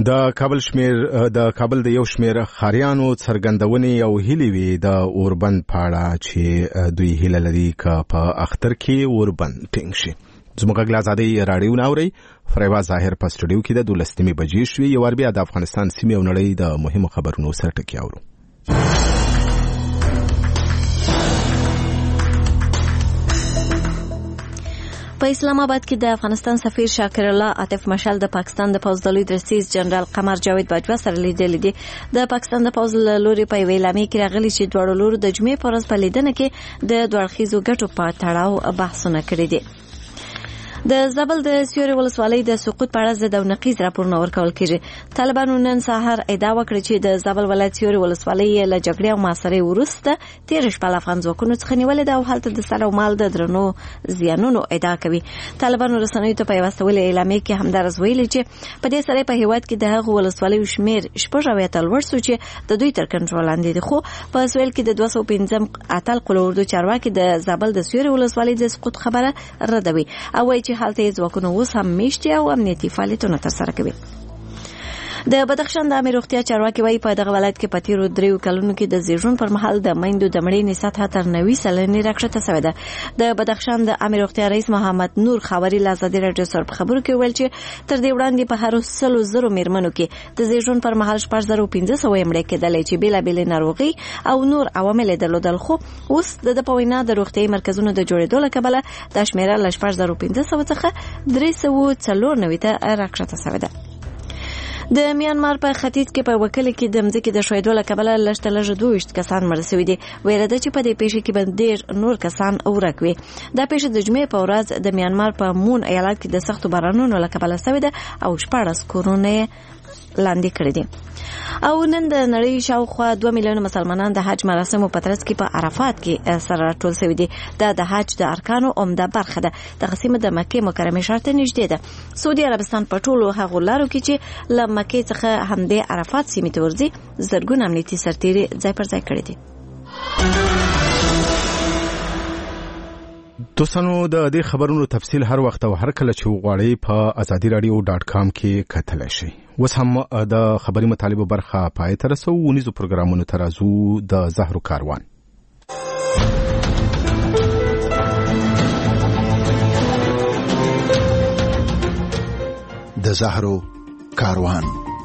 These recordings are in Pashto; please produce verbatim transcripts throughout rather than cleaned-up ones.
د کابل شمیر د کابل د یو شمیر خاریانو څرګندونې او هیلې وی د اوربند پاړه چې دوی هیله لري ک په اختر کې اوربند ټینګ شي. زموږ غږ آزادي رادیو ناوري فریوا ظاهر په سټوډیو کې د دولسمې بجې شوې. یو ور بیا د افغانستان سیمې او نړۍ د مهمو خبرونو سره ټکی اورو. په اسلام آباد کې د افغانستان سفیر شاکر الله عاطف مشال د پاکستان د پوځ د لوی درسیز جنرال قمر جاوید باجوا سره لیدل دي. د پاکستان د پوځ لوري په ویلامې کې راغلي چې دواړو لورو د جمعې په ورځ په لیدنه کې د دوړخیزو ګټو په تړاو بحثونه کړي دي. د زابل د سیوري ولسوالۍ د سقوط په اړه د نقیز راپورونه ورکول کیږي. طالبانو نن سهار ادعا وکړه چې د زابل ولایت سیوري ولسوالۍ له جګړې او محاصرې وروسته تیر شپه افغان ځواکونو څخه نیولې ده او هلته د سر او مال د درنو زیانونو ادعا کوي. طالبانو رسنیو ته په یوه ستولې اعلامیه کې همدارس ویلي چې په دې سره په هیواد کې د هغو ولسوالیو شمیر شپږ اویا ته لوړ سو چې د دوی تر کنټرول لاندې دي. خو په سویل کې د دوه سوه پنځم اتل قلوردو چارواکي د زابل د سیوري ولسوالۍ د سقوط خبره ردوي او وايي چې حالت ځواکونه اوس هم میشتي او امنیتي فعالیتونه ترسره کوي. د بدخشان د عامه روغتیا چارواکي وايي په دغه ولایت کې په تیرو دریو کلونو کې د زیږون پر مهال د میندو د مړینې سطح تر نوي سلنې راکښته شوې ده. د بدخشان د عامه روغتیا رئیس محمد نور خاوري له ازادي راډیو سره په خبرو کې ویل چې تر دې وړاندې په هر سلو زرو میرمنو کې د زیږون پر مهال شپږ زره پنځه سوه مړې کېدلې چې بېلابېلې ناروغي او نور عوامل درلودل. خو اوس د په وینا د روغتیايي مرکزونو د جوړېدو له کبله د شمیره له شپږ زره پنځه سوه څخه درې سوه څلور نوي ته راکښته شوې ده. د میانمار په ختیځ کې په وکیل کې د مځکې د ښویېدو له کبله لږ تر لږه دوه ویشت کسان مړه شوي دي. ویره ده چې په دې پیښه کې به ډېر نور کسان ورک وي. دا پیښه د جمعې په ورځ د میانمار په مون ایالت کې د سختو بارانونو له کبله شوې ده او شپاړس کورونه لاندې کړي دي. او نن د نړۍ شاوخوا دوه میلیونه مسلمانان د حج مراسمو په ترڅ کې په عرفات کې سره راټول شوي دي. دا د حج د ارکانو عمده برخه ده. دغه سیمه د مکې مکرمې ښار ته نږدې ده. سعودي عربستان په ټولو هغو لارو کې چې له مکې څخه همدې عرفات سیمې ته ورځي زرګونه امنیتي سرتیري ځای پر ځای کړي دي. دوستانو د دې خبرونو تفصیل هر وخت او هر کله چې وغواړئ په ازادي رادیو ډاټ کام کې کتلی شئ. اوس هم د خبري مطالبو برخه پای ته رسو. ونیزو پروګرامونو ته راځو. د زهرو کاروان د زهرو کاروان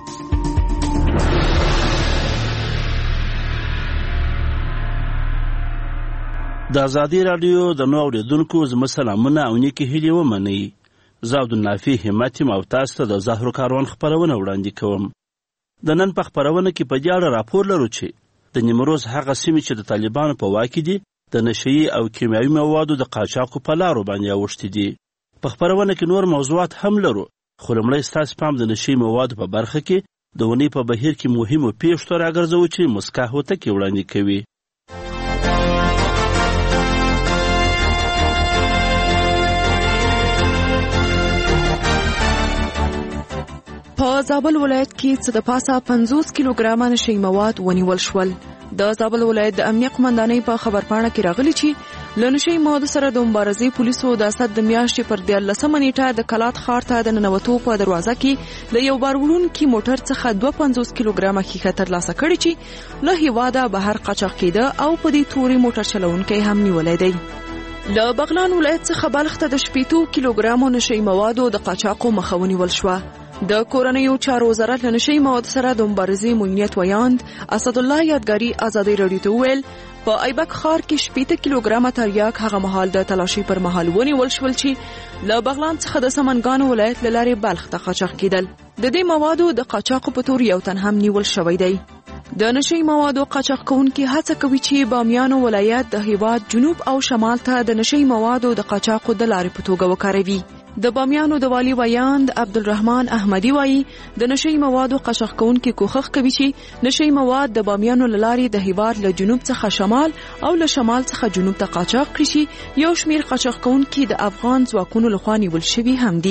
د ازادي رادیو د نو اوریدونکو زما سلامونه او نیکی هیلې ومنئ. زه عبدالنافي همت یم او تاسو ته د زهرو کاروان خپرونه وړاندې کوم. د نن په خپرونه کې په دې اړه راپور لرو چې د نیمروز هغه سیمې چې د طالبانو په واک کې دي د نشهیي او کیمیاوي موادو د قاچاقو په لارو باندې اوښتي دي. په خپرونه کې نور موضوعات هم لرو، خو لومړی ستاسو پام د نشهیي موادو په برخه کې د اونۍ په بهیر کې مهمو پیښو ته راګرځوو چې مسکا هوتکې وړاندې کوي. په زابل ولایت کې څه د پاسه پنځوس کیلوګرامه نشهیي مواد ونیول شول. د زابل ولایت د امنیه قمندانۍ په خبرپاڼه کې راغلي چې له نشهیي موادو سره د مبارزې پولیسو د اسد د میاشتې پر دیارلسمه نیټه د کلات ښار ته د ننوتو په دروازه کې د یو بار وړونکي موټر څخه دوه پنځوس کیلوګرامه ښیښه ترلاسه کړې چې له هېواده بهر قاچاق کېده او په دې تورې موټر چلوونکی هم نیولی دی. له بغلان ولایت څخه بلخ ته د شپېتو کیلوګرامو نشهیي موادو د قاچاقو مخه ونیول شوه. د کورنیو چارو وزارت له نشهیي موادو سره د مبارزې مدیریت ویاند اسد الله یادګاري ازادي راډیو ته وویل په ایبک ښار کې شپېته کیلوګرامه تریاک هغه مهال د تلاشي پر مهال ونیول شول چې له بغلان څخه د سمنګانو ولایت له لارې بلخ ته قاچاق کېدل. د دې موادو د قاچاقو په تور یو تن هم نیول شوی دی. د نشهیي موادو قاچاق کوونکي هڅه کوي چې بامیانو ولایت د هیواد جنوب او شمال ته د نشهیي موادو د قاچاقو د لارې په توګه وکاروي. د بامیانو د والی ویاند عبدالرحمن احمدی وایي د نشهیي موادو قاچاق کوونکي کوښښ کوي چې نشهیي مواد د بامیانو له لارې د هیواد له جنوب څخه شمال او له شمال څخه جنوب ته قاچاق کړي چې یو شمیر قاچاق کوونکي د افغان ځواکونو لخوا نیول شوي هم دي.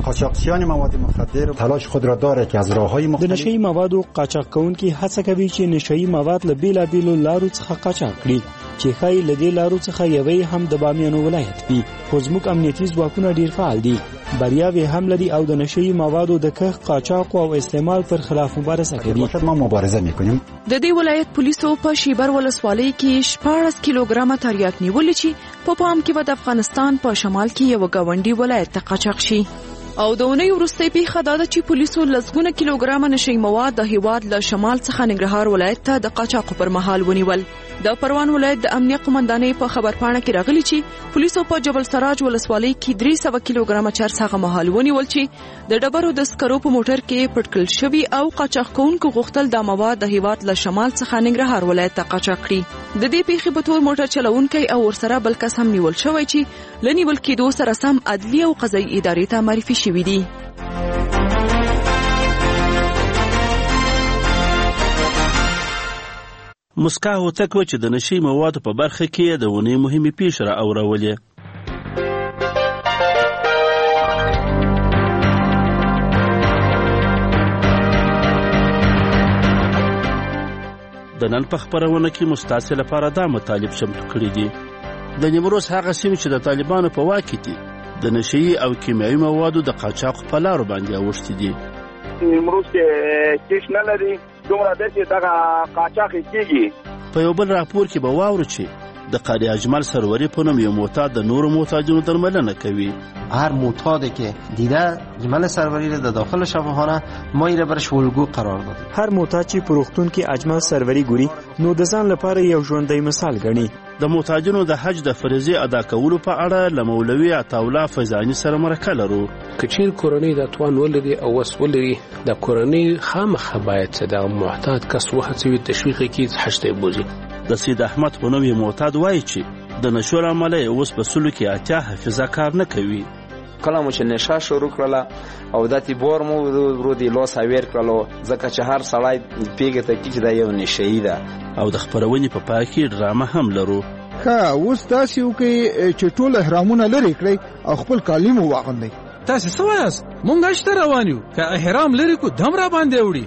قاچاقچیان مواد مخدر تلاش خود را دارد که از راههای مختلف د نشئی موادو قاچاق کوونکي هڅه کوي چې نشئی مواد له بیلابیلو لارو څخه قاچاق کړي چې ښایي له دې لارو څخه یوې هم د بامیانو ولایت وي. خو زموږ امنیتي ځواکونه ډېر فعال دي، بریاوې هم لري او د نشئی موادو د کښت، قاچاق او استعمال پر خلاف مبارزه کوي. ما مبارزه میکنیم. د دې ولایت پولیسو په شیبر ولسوالۍ کې شپاړس کیلوګرامه تریاک نیولې چې په پام کې به د افغانستان په شمال کې یو گاونډي ولایت ته قاچاق شي. او د اونۍ وروستۍ پیښه دا ده چې پولیسو لسګونه کیلوګرامه نشئی مواد د هیواد له شمال څخه ننګرهار ولایت ته د قاچاقو پر مهال ونیول. د پروان ولایت د امنیه قومندانۍ په خبرپاڼه کې راغلي چې پولیسو په جبل سراج ولسوالۍ کې درې سوه کیلوګرامه چرس هغه مهال ونیول چې د ډبرو د سکرو په موټر کې پټکل شوي او قاچاق کوونکو غوښتل دا مواد د هیواد له شمال څخه ننګرهار ولایت ته قاچاق کړي. د دې پیښې په تور موټر چلوونکی او ورسره بل کس هم نیول شوی چې له نیول کېدو سره سم عدلي او قضایي ادارې ته معرفي شوي دي. مسکا هوتک و چې د نشئی موادو په برخه کې د ونې مهمې پیښې را اورولې. د نن په خپرونه کې مستاسې لپاره دا مطالب چمتو کړي دي. د نیمروز هغه سیمې چې د طالبانو په واک کې دي د نشئی او کیمیاوي موادو د قاچاق په لارو باندې اوښتي دي. نیمروز کې کیش نه لري، دومره ده چې دغه قاچاق کېږي. په یو بل راپور کې به واورو چې د قاری اجمل سروری په نوم یو معتاد د نورو معتادینو درملنه کوي. هر معتادی که دیده اجمل سروری را در داخل شفاخانه ما یې برش الگو قرار دادیم. هر معتاد چې په روغتون کې اجمل سروری ګوري نو د ځان لپاره یو ژوندی مثال ګڼي. د معتادینو د حج د فریضې ادا کولو په اړه له مولوي عطاالله فیضاني سره مرکه لرو. که چیر کورنۍ د توان ولري او وس ولري د کورنۍ خامخا باید چې د معتاد کس وهڅوي تشویق کړي حج ته بوزي. د سید احمد په نوم معتاد وایي چې د نشو له امله اوس په سلو کې اتیا حافظه کار نه کوي. کله مو چې نشه شروع کړله او د تیبور مو ورو دی لاس اویر کړلو ځکه چې هر سړی پیګه ته کې دا یو نشئی ده. او د خپرونې په پای کې ډرامه هم لرو. ښه اوس تاسې وکړئ چې ټول احرامونه لرې کړئ او خپل کالي مو واغوندئ. تاسې څه وایاست؟ مونږ حج ته روان یو، که احرام لرې کو دم را باندې وړي.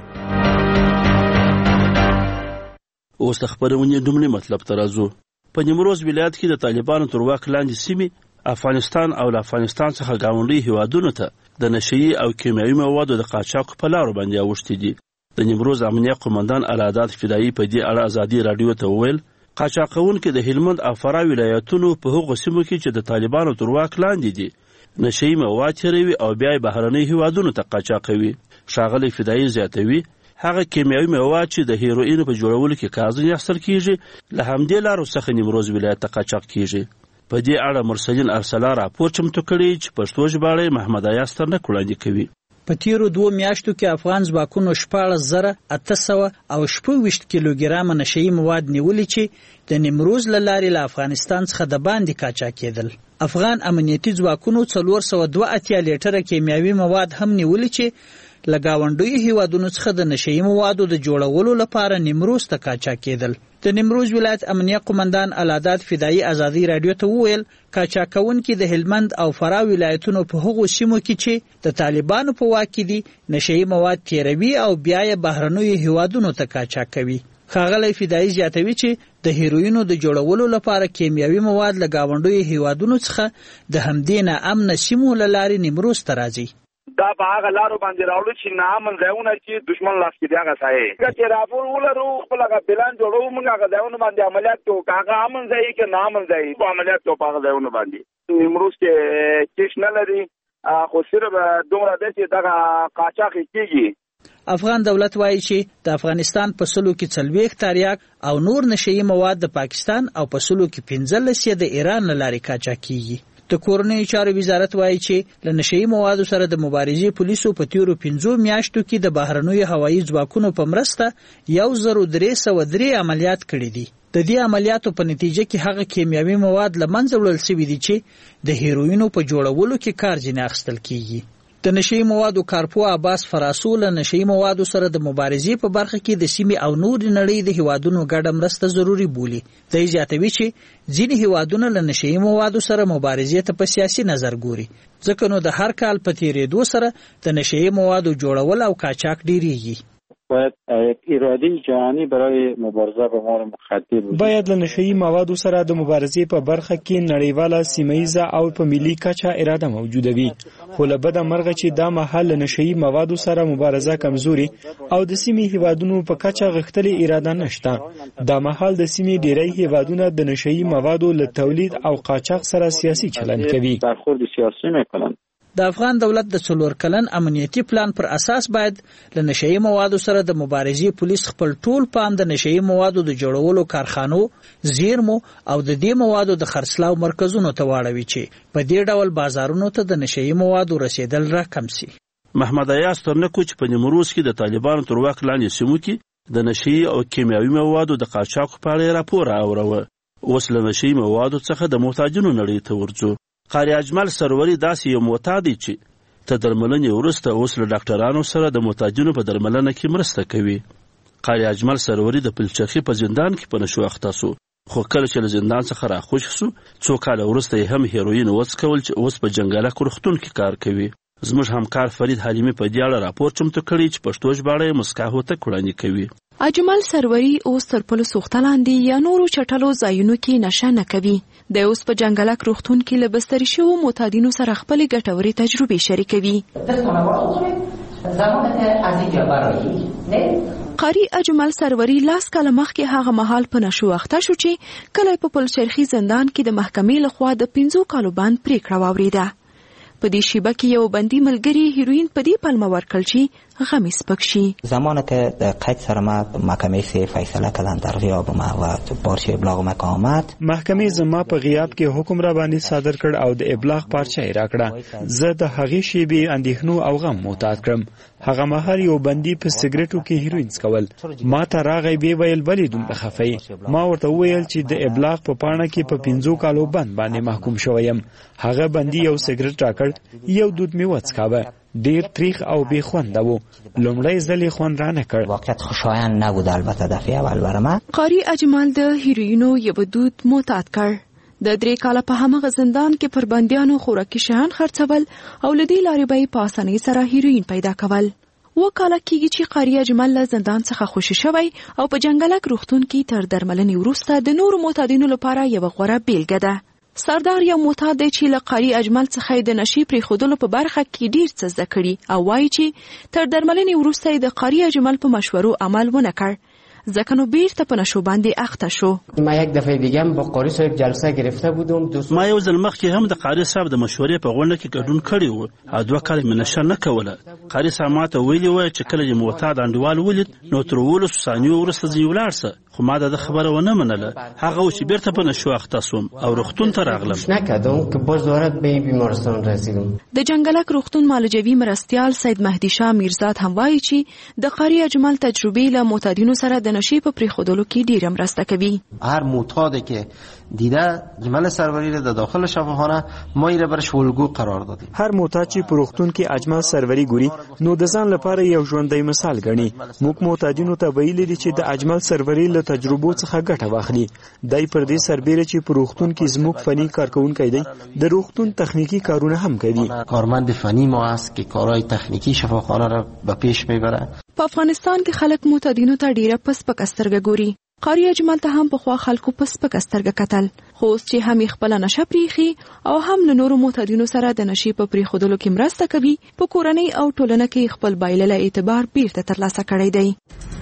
اوس د خپرونې دومره مطلب ته راځو. په نیمروز ولایت کې د طالبانو تر واک لاندې سیمې افغانستان او له افغانستان څخه ګاونډي هیوادونو ته د نشئی او کیمیاوي موادو د قاچاق په لارو باندې اوښتي دي. د نیمروز امنیه قومندان العداد فدایي په دې اړه ازادي راډیو ته وویل قاچاق کوونکي د هلمند او فراه ولایتونو په هغو سیمو کې چې د طالبانو تر واک لاندې دي نشئی مواد چروي او بیا یې بهرنۍ هیوادونو ته قاچاقوي. ښاغلی فدایي زیاتوي هغه کیمیاوي مواد چې د هیروین په جوړولو کې کارځنې اخیستل کیږي له همدې لارو څخه نیمروز ولایت ته قاچاق کیږي. په دې اړه مرسلین ارسلا راپور چمتو کړی چې پښتو ژباړه محمد ایاز ترنک وړاندې کوي. په تیرو دوه میاشتو کې افغان ځواکونو شپاړس زره اته سوه او شپږ ویشت کیلوګرامه نشئی مواد نیولي چې د نیمروز له لارې له افغانستان څخه د باندې قاچاق کېدل. افغان امنیتي ځواکونو څلور سوه دوه اتیا لیټره کیمیاوي مواد هم نیولي چې له ګاونډیو هیوادونو څخه د نشئی موادو د جوړولو لپاره نیمروز ته قاچاق کېدل. د نیمروز ولایت امنیه قومندان العداد فدایي ازادي راډیو ته وویل قاچاق کوونکي د هلمند او فراه ولایتونو په هغو سیمو کې چې د طالبانو په واک کې دي نشئی مواد تیروي او بیا یې بهرنیو هیوادونو ته قاچاق کوي. ښاغلی فدایي زیاتوي چې د هیروینو د جوړولو لپاره کیمیاوي مواد له ګاونډیو هیوادونو څخه د همدې ناامنه سیمو له لارې نیمروز ته راځي. دا په هغه لارو باندې راوړو چې ناامن ځایونه چې دشمن لاس کې دی هغه ځای چې راپور ولرو خپل هغه پلان جوړو موږ هغه ځایونه باندې عملیات کوو که هغه امن ځای کې ناامن ځای په عملیات کوو په هغه ځایونه باندې. نیمروز کې کیش نه لري خو صرف دومره ده چې دغه قاچاق کېږي. افغان دولت وایي چې د افغانستان په سلو کې څلوېښت تریاک او نور نشئی مواد د پاکستان او په سلو کې پنځلس یې د ایران له لارې قاچاق کېږي. د کورنیو چارو وزارت وایي چې له نشئی موادو سره د مبارزې پولیسو په تیرو پنځو میاشتو کې د بهرنیو هوایي ځواکونو په مرسته یو زر درې سوه درې عملیات کړي دي. د دې عملیاتو په نتیجه کې هغه کیمیاوي مواد له منځه وړل شوي دي چې د هیروینو په جوړولو کې کار ځینې اخیستل کیږي. د نشئی موادو کارپو عباس فراسو له نشئی موادو سره د مبارزې په برخه کې د سیمې او نور نړۍ د هیوادونو ګډه مرسته ضروری بولي. د زیاتوي چې ځینې هیوادونه له نشئی موادو سره مبارزې ته په سیاسي نظر ګوري، ځکه نو د هر کال په تیریدو سره د نشئی موادو جوړول او قاچاق ډیریږي. باید یک اراده جهانی برای مبارزه با امور مخدر وجود باید له نشئی موادو سره د مبارزې په برخه کې نړیواله، سیمه‌ایزه او په ملي کچه اراده موجوده وي. خو له بده مرغه چې دا مهال له نشئی موادو سره مبارزه کمزوري او د سیمې هیوادونو په کچه غښتلې اراده نشته. دا مهال د سیمې ډیری هیوادونه د نشئی موادو له تولید او قاچاق سره سیاسي چلند کوي. برخورد سیاسی میکنن. د افغان دولت د څلور کلن امنیتي پلان پر اساس باید له نشئی موادو سره د مبارزې پولیس خپل ټول پام د نشئی موادو د جوړولو کارخانو، زیرمو او د دې موادو د خرڅلاو مرکزونو ته واړوي چې په دې ډول بازارونو ته د نشئی موادو رسیدل راکم سي. محمد ایاز ترنکو چې په نیمروز کې د طالبانو تر واک لاندې سیمو کې د نشئی او کیمیاوي موادو د قاچاق په اړه راپور اوروه. اوس له نشئی موادو څخه د محتاجینو نړۍ ته ورځو. قاری اجمل سروري داسې یو معتاد دی چې ته درملنې وروسته اوس له ډاکټرانو سره د محتاجینو په درملنه کې مرسته کوي. قاری اجمل سروري د پلچرخي په زندان کې په نشو اخته سو، خو کله چې له زندان څخه راخوش سو څو کاله وروسته یې هم هیروین وڅکول چې اوس په جنګله روغتون کې کار کوي. زموږ همکار فرید حلیمی په دې اړه راپور چمتو کړی چې پښتو ژباړه یې مسکا هوته وړاندې کوي. اجمل سروري اوس تر پلو سوخته لاندې یا نورو چټلو ځایونو کې نشه نه کوي. د اوس په جنګلک روغتون کې له بستري شوو معتادینو سره خپلې ګټورې تجربې شریکوي. قاری اجمل سروري لاس کاله مخکې هغه مهال په نشو اخته شو چې کله په پلچرخي زندان کې د محکمې لخوا د پنځو کالو باندې پریکړه واورېده. په دې شیبه کې یو بندي ملګری هیروین په دې پلمه ورکړل چې غمی سپک شي. زمانی که در قید سر ما محکمه سه فیصله کردن در غیاب ما و پارچه ابلاغ ما که آمد، محکمه زما په غیاب کې حکم را باندې صادر کړ او د ابلاغ پارچه یې راکړه. زه د هغې شیبې اندېښنو او غم معتاد کړم. هغه مهال یو بندي په سګریټو کې هیروین څکول. ما ته راغی ویې ویل ولې دومره خفه یې؟ ما ورته وویل چې د ابلاغ په پاڼه کې په پنځو کالو بند باندې محکوم شوی یم. هغه بندي یو سګریټ راکړ، یو دود مې وڅکاوه، ډیر تریخ او بې خونده و. لومړی ځل یې خوند رانه کړ. واقعیت خوشایند نبود البته دفعه اول برای من. قاری اجمل د هیروینو یو دود معتاد کړ. د درې کاله په همغه زندان کې پر بندیانو خوراکي شیان خرڅول او له دې لارې به یې په اسانۍ سره هیروین پیدا کول. اوه کاله کېږي چې قاری اجمل له زندان څخه خوشي شوی او په جنګلک روغتون کې تر درملنې وروسته د نورو معتادینو لپاره یوه غوره بیلګه ده. سردار یو معتاد دی چې له قاری اجمل څخه د نشي پرېښودلو په برخه کې ډیر څه زده کړي او وایي چې تر درملنې وروسته یې د قاری اجمل په مشورو عمل ونه کړ، ځکه نو بیرته په نشو باندې اخته شو. ما یک دفعه دیگه هم با قاری صاحب جلسه گرفته بودم. ما یو ځل مخکې هم د قاری صاحب د مشورې په غونډه کې ګډون کړی و او دوه کاله مې نشه نه کوله. قاری صاحب ماته ویلي وای چې کله یې معتاد انډیوال ولید نو تر اوولسو ثانیو وروسته ځینې ولاړ سه، خو ما د خبره ونه منله. هغه و چې بیرته په نشو اخته سوم او روغتون ته راغلم. نکردم که باز دوباره به بیمارستان رسیدم. د جنګلک روغتون معالجوي مرستیال سید مهدي شاه میرزاد هم وایي چې د قاری اجمل تجربې له معتادینو سره د نشي په پرېښودلو کې ډېره مرسته کوي. هر معتادی که دیده اجمل سروری را در داخل شفاخانه ما یې برش الگو قرار دادیم. هر معتاد چې په روغتون کې اجمل سروری ګوري نو د ځان لپاره یو ژوندی مثال ګڼي. موږ معتادینو ته ویلي دي چې د اجمل سروری له تجربو څخه ګټه واخلي. دی پر دې سربیره چې په روغتون کې زموږ فني کارکونکی دی، د روغتون تخنیکی کارونه هم کوي. کارمند فنی ما است که کارهای تخنیکی شفاخانه را به پیش میبره. په افغانستان کې خلک معتادینو ته ډیره په سپکه سترګه ګوري. قاری اجمل ته هم پخوا خلکو په سپکه سترګه کتل، خو اوس چې هم یې خپله نشه پریښي او هم له نورو معتادینو سره د نشې په پرېښودلو کې مرسته کوي، په کورنۍ او ټولنه کې خپل بایللی اعتبار بیرته ترلاسه کړی دی.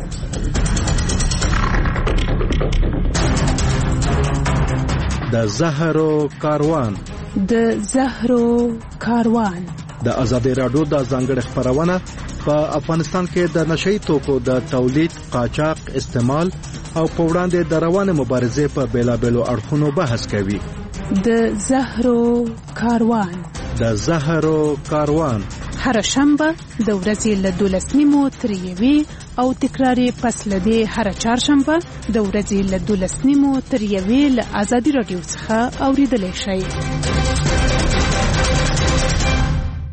د زهرو کاروان د زهرو کاروان د ازادي راډیو د ځانګړي خبرونه په افغانستان کې د نشئی توکو د تولید، قاچاق، استعمال او په وړاندې د روانه مبارزې په بیلابېلو اړخونو بحث کوي. د زهرو کاروان د زهرو کاروان هر شنبه د ورځې له دولس نیمو تر یوې او تکراري پس له دې هر چهارشنبه د ورځې له دولس نیمو تر یوې له ازادي راډیو څخه اوریدلی شئ.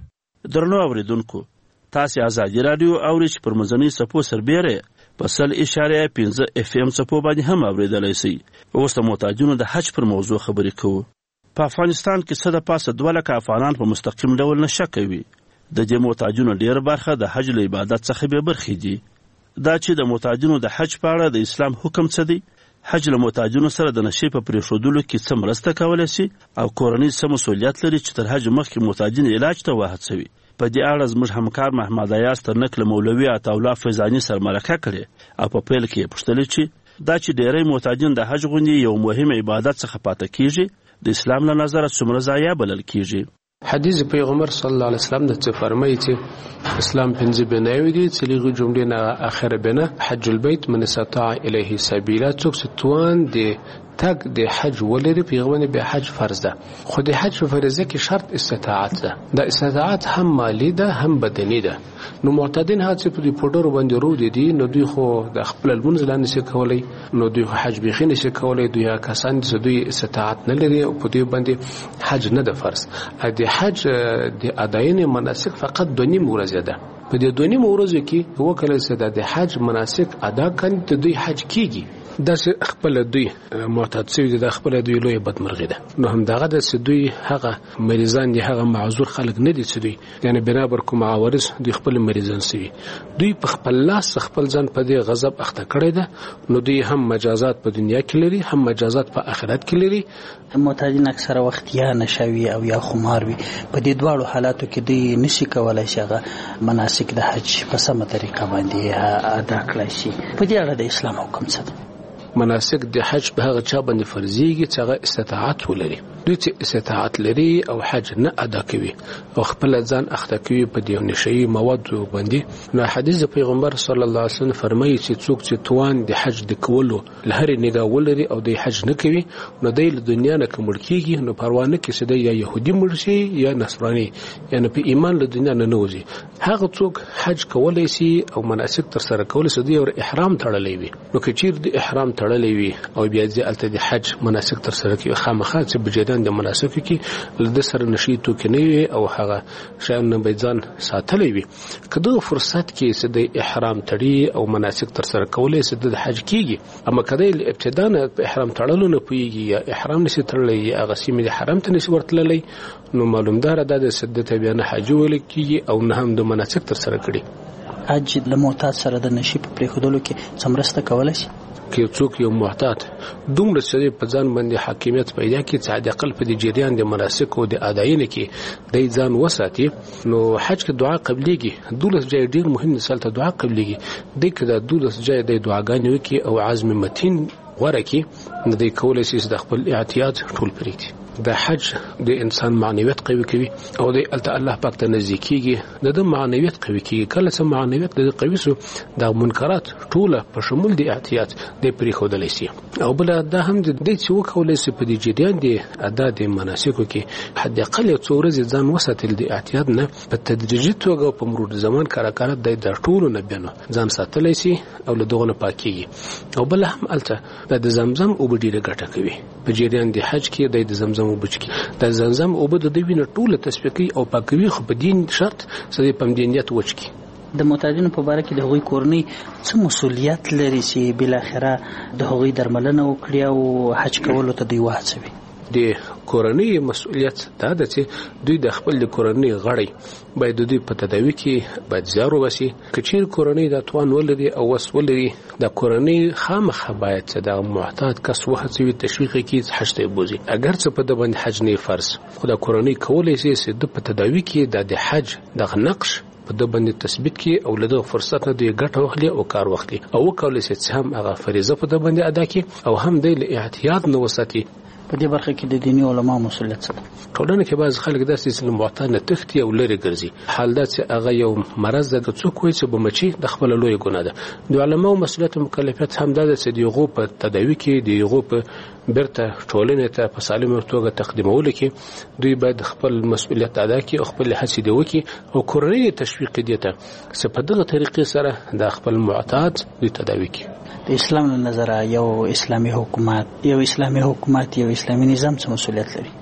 درنو اوریدونکو، تاسې ازادي راډیو اورئ چې پر مزنۍ څپو سربیره په سل اشاریه پنځه اف ام څپو باندې هم اوریدلی شئ. اوس د محتاجینو د حج پر موضوع خبرې کوو. په افغانستان کې څه د پاسه دوه لکه افغانان په مستقیم ډول نشه کوي. د دې محتاجینو ډېر برخه د حج له عبادت څخه بې برخې دي. دا چې د محتاجینو د حج په اړه د اسلام حکم څه دی، حج له محتاجینو سره د نشې په پرېښودلو کې څه مرسته کولی شي، او کورنۍ څه مسؤلیت لري چې تر حج مخکې محتاجین علاج ته وهڅوي. په دې اړه زموږ همکار محمد ایاز ترنک له مولوي عطاالله فیضاني سره مرکه کړې او په پیل کې یې پوښتلې چې دا چې ډېری محتاجین د حج غوندې یو مهم عبادت څخه پاته کیږي، د اسلام له نظره څومره ضایع بلل کیږي. حدیث پیغمبر صلی الله علیه وسلم د څه فرمایي چې اسلام پنځه بناوي دي، چې لږه جملې نه اخره بنا حج البيت من استطاع الیه سبیلا، څوک چې توان دي تک د حج ولري پیغمبر به حج فرض ده. خو د حج په فرضه کې شرط استطاعت ده. د استطاعت هم مالی ده هم بدني ده. نو معتادین هڅه په دې پډور باندې رو دي، نو دوی خو د خپل المنځ لاندې څه کولای، نو دوی حج به خینه څه کولای، دوی کسان چې دوی استطاعت نه لري او په دې باندې حج نه ده فرض. د حج د اداین مناسک فقط دوه نیم ورځې ده. په دې دوه نیم ورځو کې وکړل چې د حج مناسک ادا کړي ته دوی حج کیږي. دا چې خپل دوی معتاد شوي د خپل دوی لوی بدمرغي ده. نو هم دغه د دوی هغه مریضان دي، هغه معذور خلک نه دي چې دوی یعنی برابر کوم عوارض دوی خپل مریضان شوي، دوی په خپل لاس خپل ځان په دې غضب اخته کړی ده. نو دوی هم مجازات په دنیا کې لري، هم مجازات په آخرت کې لري. معتادین اکثره وخت یا نشوي او یا خمار وي. په دې دواړو حالاتو کې دوی نشي کولای چې هغه مناسک د حج په سمه طریقه باندې ادا کړی شي. په دې اړه د اسلام حکم څه دی؟ مناسک د حج په هغه چا باندې فرضيږي چې هغه استطاعت ولري. دوی چې استطاعت لري او حج نه ادا کوي او خپل ځان اخته کوي په دې نشي مواد باندې، نو حدیث پیغمبر صلی الله علیه وسلم فرمایي چې څوک چې توان د حج د کولو لهري نگاه ولري او د حج نه کوي، نو د دنیا نه کومړ کیږي، نو پروا نه کوي چې د یا يهودي مړ شي یا نصراني، یعنی په ایمان له دنیا نه نوځي. هغه څوک حج کولای شي او مناسک تر سره کولای شي د احرام تړلې وي. نو که چیر د احرام تړلې وي او بیا ځلته د حج مناسک تر سره کوي، خامخا چې بجدان د مناسک کې لږ سره نشي تو کې نه وي او هغه شان نه بيځان ساتلې وي. کله فرصت کې چې د احرام تړي او مناسک تر سره کولای شي د حج کیږي، اما کله ابتدا نه په احرام تړلو نه پويږي یا احرام نشي تړلې هغه سیمه د حرم ته نشي ورتللی، نو معلوم دار د سدت بیا نه حج ول کیږي او نه هم د مناسک تر سره کړي. حج له معتاد سره د نشي په پریخودلو کې څمرسته کولای شي. کې څوک یو محتاط دومره چې په ځان باندې حاکمیت پیدا کړي چې د عقل په دې جریان د مناسک او د اداینه کې د ځان وساتي، نو حج کې دعا قبليږي. دولس ځای ډیر مهم مثال ته دعا قبليږي. د کده دولس ځای د دعاګانې وکي او عزم متین ورکی نه دی کولای شي د خپل اعتیاد ټول پریږدي. د حج د انسان معنویت قوي کوي او د الله پاک ته نزدیکیږي، د معنویت قوي کوي. کله چې معنویت د قوي سو د منکرات ټوله په شمول د اعتیاد د پریښودل شي. او بل دا هم د دې چې وکولای شي په دې جریان د ادا د مناسکو کې حد اقل څو ورځې ځان وساتل د اعتیاد نه په تدریجي توګه په مرور زمان کارکارت د ټولو نه بینو ځان ساتلی شي او له دغه نه پاکيږي. او بل هم الته د زمزم او ډیره ګټه کوي په جریان د حج کې د زمزم او بچ کې د زمزم او د دوی نه ټوله تسبیقي او پاکوي خو په دین شرط سړي په دینیت وچ کې. د معتادینو په باره کې د هغوی کورنۍ څه مسؤلیت لري چې بل اخره د هغوی درملنه وکړي او حج کولو ته دوی وهڅوي؟ د کورنۍ مسؤلیت دا ده چې دوی د خپل د کورنۍ غړي باید دوی په تداوی کې باید زیار وباسي. کچیر کورنۍ د توان ولري او وس ولري، د کورنۍ خامخا باید چې د معتاد کس وهڅوي تشویق کړي حج ته بوزي. اگر څه په د باندې حج نه فرض، خو د کورنۍ کولای شي چې د په تداوی کې د حج د نقش په د باندې تثبیت کې او له فرصت نه دی ګټه واخلي او کار واخلي او وکولای شي چې هم هغه فریضه په د باندې ادا کړي او هم د احتیاط نه وساتي. په دې برخه کې د دیني علما مسؤلیت څه ده؟ ټولنه کې بعض خلک داسې چې معتاد نه تختی او لری ګرځي، حال دا چې هغه یو مرز ده څوک وایي چې بمچي د خپل لوی ګناه ده. د علماو مسؤلیت او مکلفیت هم ده چې دیغه په تداوی کې دیغه په برته ټولنه ته په سالمه توګه تقدیمول کې دوی باید خپل مسؤلیت ادا کړي او خپل هڅې دی وکړي او کورنۍ تشویق دي ته چې په دغه طریقې سره د خپل معتاد د تداوی کې. د اسلام له نظره یو اسلامي حکومت یو اسلامي حکومت یو اسلامي نظام څه مسؤلیت لري؟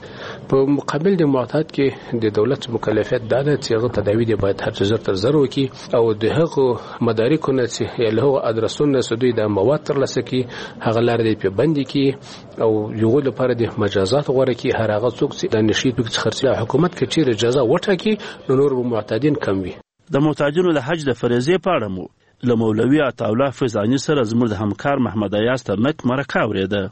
په مقابل د معتاد کې د دولت مکلفیت دا ده چې هغه تداوی دی باید هر څه زر تر زر وکړي او د هغو مدارکونه چې یا له هغو ادرسونو څخه دوی د مواد ترلاسه کړي هغه لارې دی په بندي کړي او یو لپاره د مجازات غوړه کړي. هر هغه څوک چې د نشي توکو څخه خرڅي حکومت کې چیرې اجازه وټاکي نو نور معتادین کم وي. د معتادینو د حج د فریضې په اړه مو له مولوي عطاالله فیضاني سره زموږ د همکار محمد ایاز ترنک مرکه اورېده.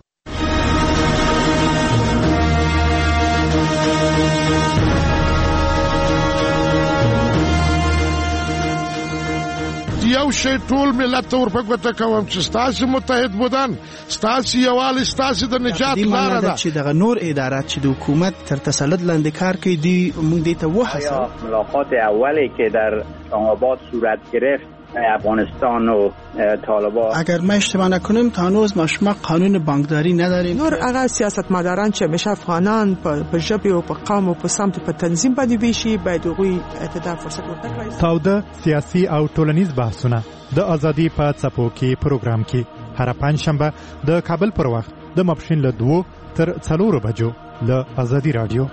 یو شی ټول ملت ته ورپګوته کوم چې ستاسې متحد بودن ستاسې یووالی ستاسې د نجات لاره ده چې دغه نور ادارات چې د حکومت تر تسلط لاندې کار کوي دی موږ دې ته وهڅوو. ملاقات اولی که در آباد صورت گرفت افغانستان و طالبان، اگر ما اشتباه نکنیم تا هنوز ما شما قانون بانکداری نداریم. نور هغه سیاستمداران چې همیشه افغانان په ژبه او په قوم او په سمت په تنظیم باندې ویشي باید هغوی اعتدال فرصت ورته کړي. تاوده سیاسي او ټولنیز بحثونه د ازادي په څپو کې پروګرام کې هر پنځشنبه د کابل پر وخت د ماپښین له دوه تر څلورو بجو له ازادي رادیو.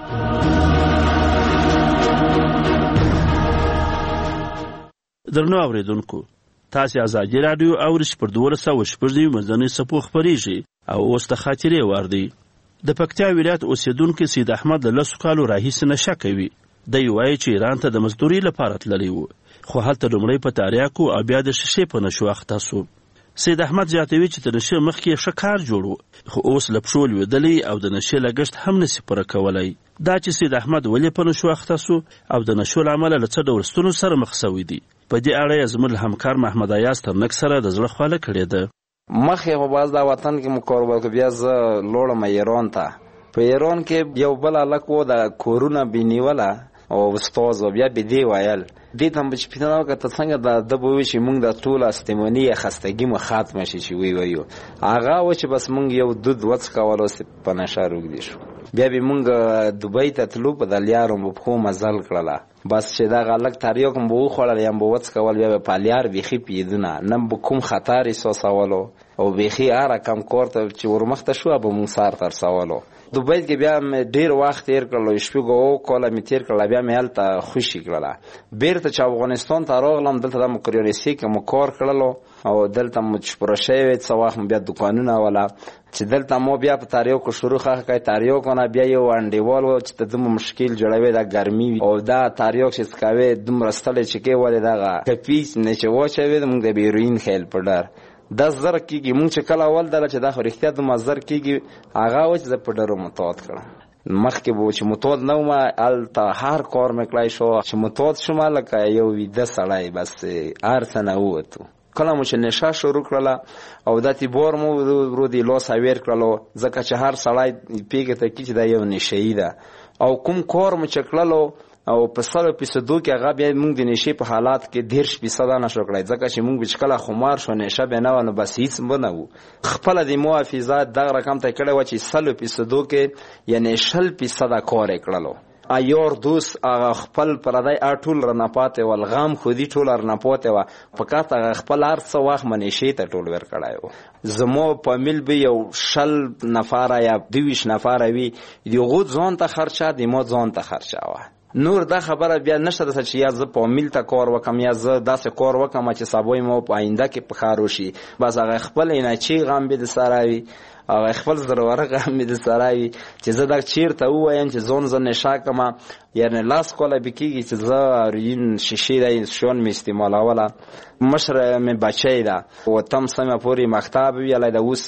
درنو اوریدونکو، تاسو ازادي رادیو اورئ پر دوه سوه شپږ نوي منځنۍ څپو خپرېږي او اوس د خاطرې وار دی. د پکتیا ولایت اوسیدونکي سید احمد له لسو کالو راهیسې نشه کوي. دی وایي چې ایران ته د مزدورۍ لپاره تللی و خو هلته لومړی په تاریاکو او بیا د شیشې په نشو اخته سو. سید احمد زیاتوي چې د نشې مخکې ښه کار جوړ و خو اوس له پښو لوېدلی او د نشې لګښت هم نسي پوره کولی. دا چې سید احمد ولې په نشو اخته سو او د نشو له امله له څه ډول ستونزو سره مخ سوی دی، په دې اړه یې زموږ همکار محمد ایاز ترنک سره د زړه خواله کړې ده. مخکې په باز دا وطن کې مو کار وکړ، بیا زه لوړم ایران ته. په ایران کې یو بل هلک و د کورونه بېنیوله او استاد و بیا به دی ویل دې ته به چې پوښتنه وکړه ته څنګه دا ده به وایي چې مونږ دا ټوله استموني یا خستګي مو ختمه شي چې وی وایو. هغه و چې بس مونږ یو دود وڅښول اوس په نشه روږدي شو. بیا به مونږ دوبۍ ته تلو په د لیارو مو پښو مزل کړله. بس چې دغه هلک تریاک مو به وخوړل یا به وڅکول بیا به په لیار بیخي پیدونه نه به کوم خطر احساسولو او بیخي هر رقم کار ته چې ورمخته شو به مونږ سر ترسولو. دوبۍ کې بیا مې ډېر وخت تېر کړلو، شپږ اوه کاله مې تېر کړله. بیا مې هلته خوشي کړله. بېرته چې افغانستان ته راغلم دلته د مکریانسي کې مو کار کړلو او دلته مو چې پوره شوی وې څه وخت مو بیا دوکانونه وله چې دلته مو بیا په تریاکو شروع ښه کوي. تریاکونه بیا یو انډیوال و چې ته دومره مشکل جوړوي دا ګرمي وي او دا تریاک چې څکوې دومره ستړی چې کې ولې دغه کپي نه چې واچوې مونږ د بیروین خیل په ډر دس زره کېږي. مونږ چې کله اول دله چې دا خو رښتیا دومره زر کېږي هغه و چې زه په ډرو متعاد کړم. مخکې به و چې متعاد نه وم هلته هر کار مې کړی شو چې متعاد شوم لکه یو ویده سړی بس هر څه نه ووتو. کله مو چې نشه شروع کړله او دا تیبار مو ورو دی لاس اویر کړلو ځکه چې هر سړی پیږې ته کړي چې دا یو نشهیي ده او کوم کار مو چې کړلو او په سلو فیصدو کې هغه بیا موږ د نشې په حالات کې دېرش فیصده نشو کړی ځکه چې موږ چې کله خمار شو نشه بیا نه وه نو بس هېڅ به نه وو. خپله د مو حافظه دغه رقم ته یې کړی وه چې سلو فیصدو کې یعنې شل فیصده کار یې کړلو. یار دوست هغه خپل پردی هر ټول رانه پاتې ول، غم خودي ټول رانه پاتې وه. فقط هغه خپل هر څه وخت مې نشې ته ټول ور کړی و. زما په میل به یو شل نفره یا دویشت نفره وي، د هغو ځان ته خرچه د ما ځان ته خرچه وه. نور دا خبره بیا نشته ده چې یا زه په میل ته کار وکم یا زه داسې کار وکم چې سبا ما په آینده کې په کار وشي. بس هغه خپل انرچي غم به د سره وي او خپل زروره غم به د سره وي چې زه دا چیرته ووایم چې ځان زه نشه کړم. یعنې لاس کاله به کېږي چې زه روین شیشې دی شیان مې استعمالوله. مشره مې بچی ده اوتم سمه پورې مکتب ویلی ده اوس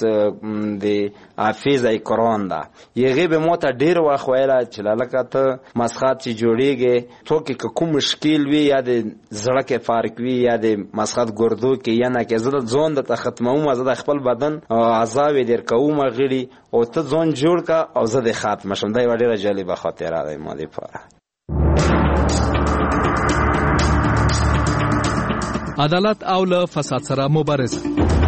د حافظ قرآن ده. هغې به ما ته ډېر وخت ویله چې لکه ته مسخت چې جوړېږې تو کې که کوم مشکل وي یا د زړه کې فرق وي یا د مسخت ګردو کې یا نه کې زه د ځان درته ختموم، زه د خپل بدن اعضا یې در کوم غړي او ته ځان جوړ که او زه د ختمه شم. دا یوه ډېره جالبه خاطره ده ما دپاره. عدالت او له فساد سره مبارزه.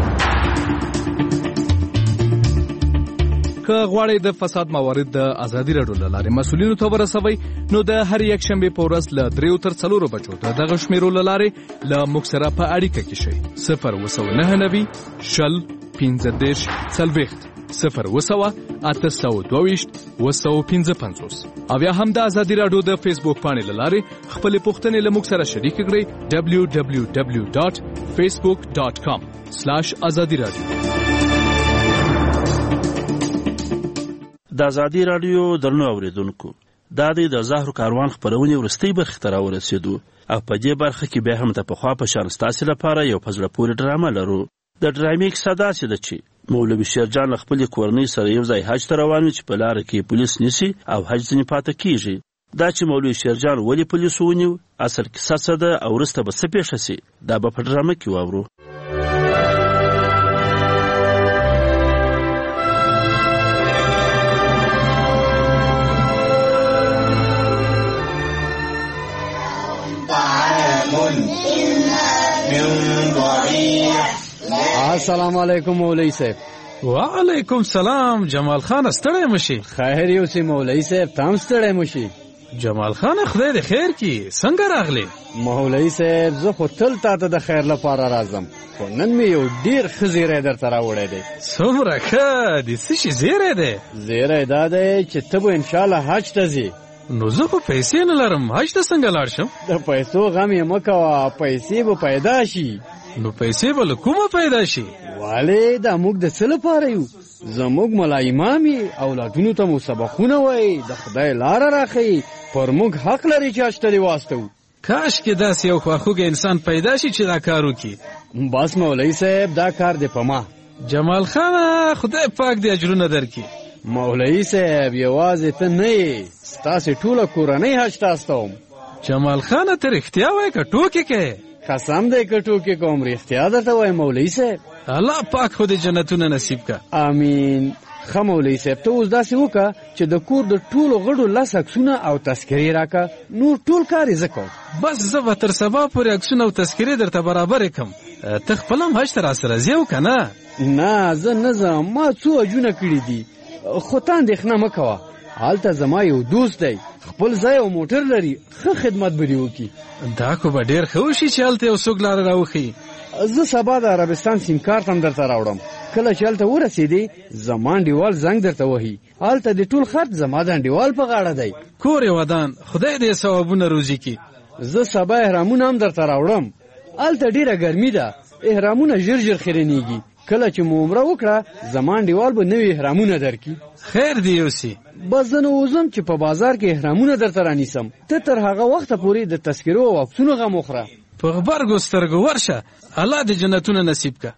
که غواړئ د فساد موارد د ازادي راډیو له لارې مسؤلینو ته ورسوئ نو د هر یک شنبې په ورځ له دریو تر څلورو بجو د دغه شمیرو له لارې له موږ سره په اړیکه کې شئ. صفر اووه سوه نهه نوي شل پنځه دېرش څلوېښت صفر اوه سوه اته سوه دوه ویشت اوه سوه پنځه پنځوس او یا هم د ازادي راډیو د فیسبوک پاڼې له لارې خپلې پوښتنې له موږ سره شریکې کړئ ډبلیو ډبلیو ډبلیو ډاټ فیسبوک ډاټ کام سلاش ازادي راډیو. د ازادي راډیو درنو اوریدونکو، دا د زهرو کاروان خپرونې وروستۍ برخې ته راورسېدو او په دې برخه کې بیا هم د پخوا په شان ستاسې لپاره یو په زړه پورې ډرامه لرو. د ډرامې کیسه داسې ده چې مولوي شیرجان له خپلې کورنۍ سره یو ځای حج ته روان وي چې په لاره کې پولیس نیسي او حج ځینې پاته کیږي. دا چې مولوي شیرجان ولې پولیسو ونیو، اصل کیسه څه ده او وروسته به څه پیښه سي، دا به په ډرامه کې واورو. السلام علیکم مولوی صاحب. وعلیکم سلام جمال خان، ستړی مشي؟ خیر یو سی مولوی صاحب، تام ستړی مشي. جمال خان خدای دې خیر کی، څنګه راغلی؟ مولوی صاحب زه خو تل تاته د خیر لپاره راځم، خو نن مې یو ډیر ښه زیری درته راوړی دی. څومره ښه؟ د څه شي زیری دی؟ زیری دا دی چې ته به انشاءالله حج ته ځې. نو زه خو پیسې نه لرم، حج ته څنګه لاړ شم؟ د پیسو غم یې مه کوه، پیسې به پیدا شي. نو پیسې به له کومه پیدا شي؟ والې دا موږ د څه لپاره یو؟ زموږ ملا امام یې، اولادونو ته مو سبقونه وایي، د خدای لاره راښیي، پر موږ حق لري چې حج ته دې واستوو. کاشکې داسې یو خواخوږی انسان پیدا شي چې دا کار وکړي. بس مولوي صاحب دا کار دې په ما. جمال خانه خدای پاک دې اجرونه درکړي. مولوي صاحب یوازې ته نه یې، ستاسې ټوله کورنۍ حج ته استوم. جمال خانه ته رښتیا وایې که ټوکې کوې؟ قسم دی که ټوکې کوم، رښتیا درته وایم مولوي صاحب. الله پاک خو دې جنتونه نصیب که. امین. ښه مولوي صاحب ته اوس داسې وکړه چې د کور د ټولو غړو لس عکسونه او تذکرې راکړه، نور ټول کار یې زه کوم. بس زه به تر سبا پورې عکسونه او تذکرې درته برابرې کړم. ته خپل هم حج ته راسره ځې او که نه؟ نه زه نه ځم، ما څو حجونه کړي دي، خو ته اندېښنه مه کوه. هلته زما یو دوست دی، خپل ځای او موټر لري، ښه خدمت به دې وکړي. دا خو به ډېر ښه وشي چې هلته یو څوک لاره راوښیي. زه سبا د عربستان سیم کارت هم درته راوړم. کله چې هلته ورسېدې زما انډیوال زنګ درته وهي، هلته د ټول خرڅ زما د انډیوال په غاړه دی. کور یې ودان، خدای دې ثوابونه روزي کړي. زه سبا احرامونه هم درته راوړم. هلته ډېره ګرمي ده، احرامونه ژر ژر خیرنېږي. کله چې مو عمره وکړه زما انډیوال به نوي احرامونه درکړي. خیر دی یوسي. بس زه نه وځم چې په بازار کې احرامونه درته رانیسم، ته تر هغه وخته پورې د تذکرو او عکسونو غم وخوره. په غبرګو سترګو ورشه، الله دې جنتونه نصیب که.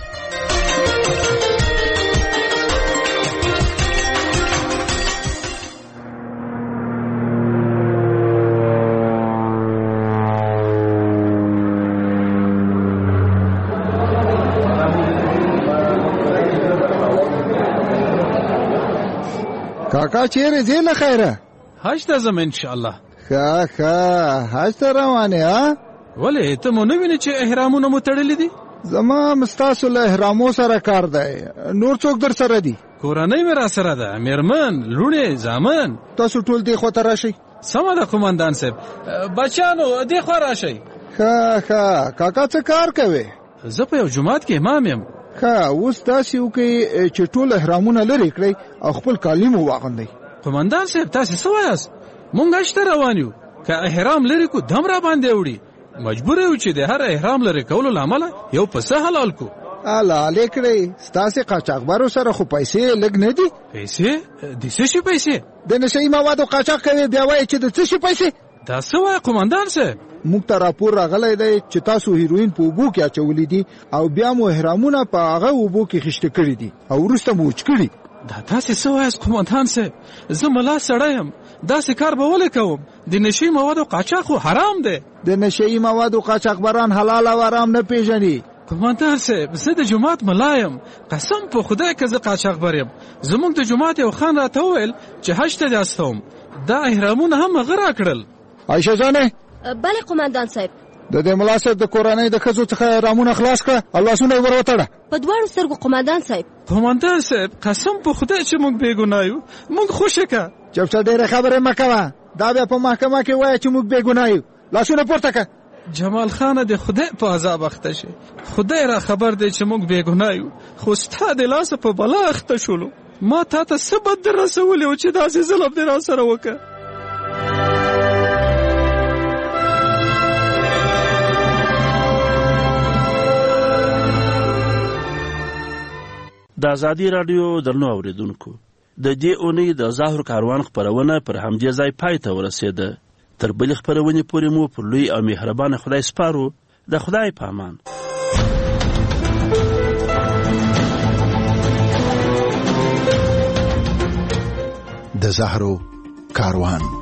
کاکا چیرې ځې له خیره؟ حج ته ځم انشاءالله. ښه ښه حج ته روان یې؟ ها ولې ته مو نه وینې چې احرامونه مو تړلي دي؟ زما هم ستاسو له احرامو سره کار دی، نور څوک در سره دي؟ کورنۍ مې را سره ده، مېرمن، لوڼې، زامن. تاسو ټول دې خوا ته راشئ. سمه ده قومندان صاحب. بچیانو دې خوا راشئ. ښه ښه کاکا څه کار کوې؟ زه په یو جومات کې امام یم. ښه اوس داسې وکړئ چې ټول احرامونه لرې کړئ او خپل کالي مو واغوندئ. قومندان صاحب تاسې څه وایاست؟ مونږ حج ته روان یو، که احرام لرې کو دم را باندې وړي، مجبور یو چې د هر احرام لرې کولو له امله یو پسه حلال کو. حلالې کړئ، ستاسې قاچاقبرو سره خو پیسې لږ نه دي؟ پیسې؟ د څه شي پیسې؟ د نشهیي موادو قاچاق کوي، بیا وایي چې د څه شي پیسې؟ دا څه وایه قومندان صاحب؟ موږ ته راپور راغلی دی چې تاسو هیروین په اوبو کې اچولي دي او بیا مو احرامونه په هغه اوبو کې خیشته کړي دي او وروسته مو وچ کړي. دا تاسې څه وایاست قومندان صاحب؟ زه ملا سړی یم، داسې کار به ولې کوم؟ د نشهیي موادو قاچاق خو حرام دی. د نشهیي موادو قاچاقبران حلال او حرام نه پیژني. قومندان صاحب زه د جومات ملا یم، قسم په خدای که زه قاچاقبر یم. زموږ د جومات یو خان راته وویل چې حج ته دې استوم، دا احرامونه هم هغه راکړل. عایشه جانې. بله قومندان صاحب. د دې ملا صاحب د کورنۍ د ښځو څخه احرامونه خلاص کړه او لاسونه یې ور وتړه. په دواړو سترګو قومندان صاحب. قومندان صاحب قسم په خدای چې موږ بې ګناه یو، موږ خوښه که. چپ شه، ډېرې خبرې مه کوه، دا بیا په محکمه کې وایه چې موږ بې ګناه یو. لاسونه پورته که. جمال خان د خدای په عذاب اخته شي. خدای را خبر دی چې موږ بې ګناه یو، خو ستا د لاسه په بلا اخته شولو. ما تا ته څه بد در رسولی و چې داسې ظلم دې را سره وکړه؟ د ازادي راډیو درنو اوریدونکو، د دې اونۍ د زهرو کاروان خپرونه پر همدې ځای پای ته ورسېده. تر بلې خپرونې پورې مو پر لوی او مهربانه خدای سپارو. د خدای په امان. د زهرو کاروان.